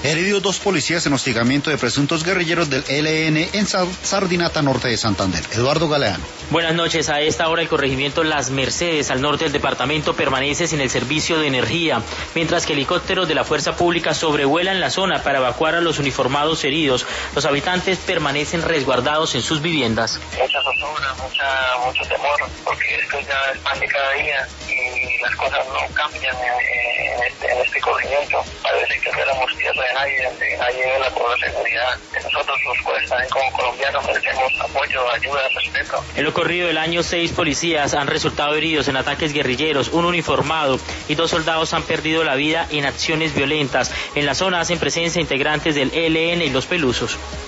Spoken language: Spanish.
Heridos 2 policías en hostigamiento de presuntos guerrilleros del ELN en Sardinata, norte de Santander. Eduardo Galeano. Buenas noches. A esta hora el corregimiento Las Mercedes, al norte del departamento, permanece sin el servicio de energía, mientras que helicópteros de la Fuerza Pública sobrevuelan la zona para evacuar a los uniformados heridos. Los habitantes permanecen resguardados en sus viviendas. Mucha zozobra, mucho temor, porque esto ya es pan de cada día y las cosas no cambian en este corregimiento. Parece que fuéramos tierra de nadie, donde nadie vela por la seguridad. Nosotros los cuales también como colombianos merecemos apoyo, ayuda, respeto. En lo corrido del año, 6 policías han resultado heridos en ataques guerrilleros, un uniformado y 2 soldados han perdido la vida en acciones violentas. En la zona hacen presencia integrantes del ELN y los Pelusos.